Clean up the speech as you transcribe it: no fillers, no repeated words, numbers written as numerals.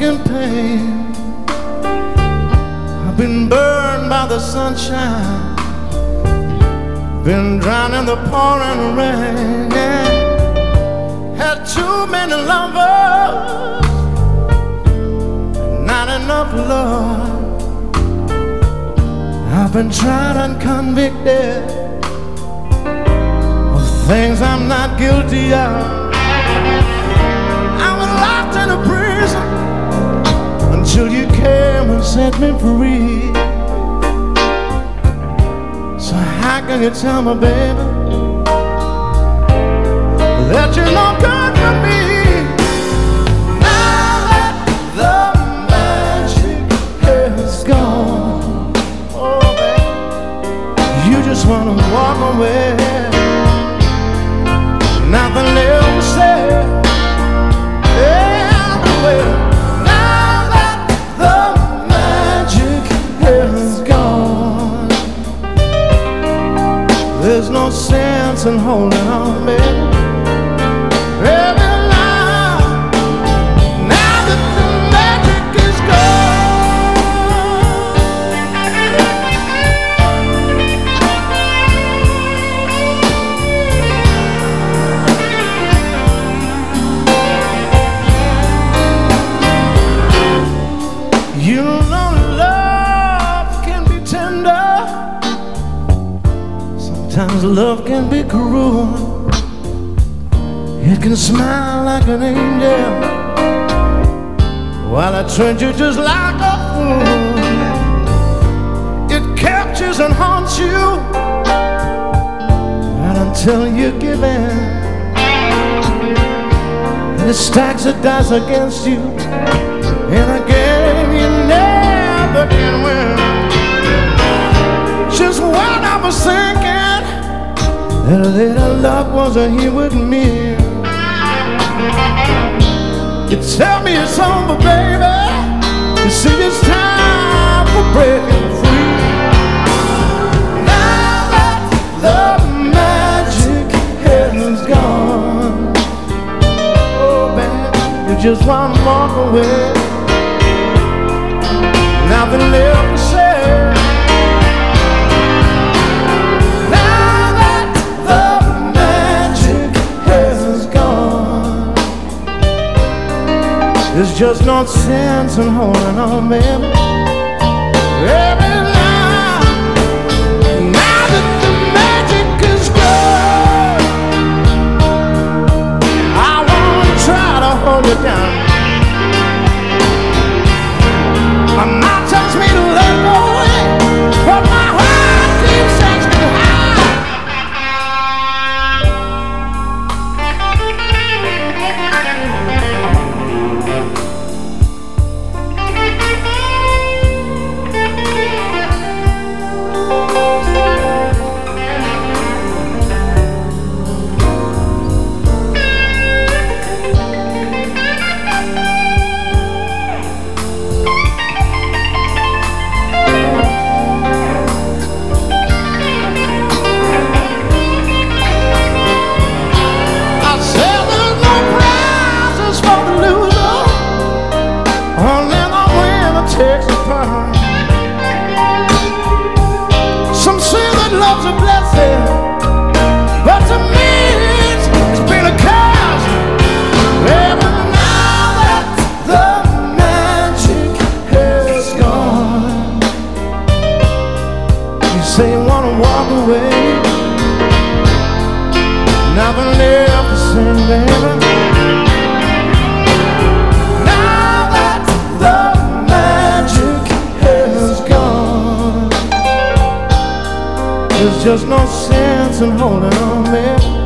in pain. I've been burned by the sunshine, been drowned in the pouring rain, yeah. Had too many lovers, not enough love. I've been tried and convicted of things I'm not guilty of. I was locked in a prison until you came and set me free. So how can you tell me, baby, that you're no good for me? Now that the magic has gone, oh baby, you just wanna walk away, nothing left to say. Everywhere. Now that the magic has gone, there's no sense in holding on, baby. Baby, now that the magic is you know love can be tender, sometimes love can be cruel. It can smile like an angel while it treats you just like a fool. It captures and haunts you right until you give in, and it stacks the dice against you in a game you never can win. Just when I was thinking that a little luck wasn't here with me, you tell me it's over, baby. You see, it's time for breaking free. Now that the magic has gone, oh baby, you just want to walk away, nothing left to say. Now that the magic has gone, there's just no sense in holding on, baby. Baby, now that the magic is gone, I won't try to hold you down. My mouth tells me to let go, but my heart keeps asking how. Some say that love's a blessing, but to me it's been a curse. Baby, now that the magic has gone, you say you wanna walk away, nothing left to say, baby. There's just no sense in holding on, man.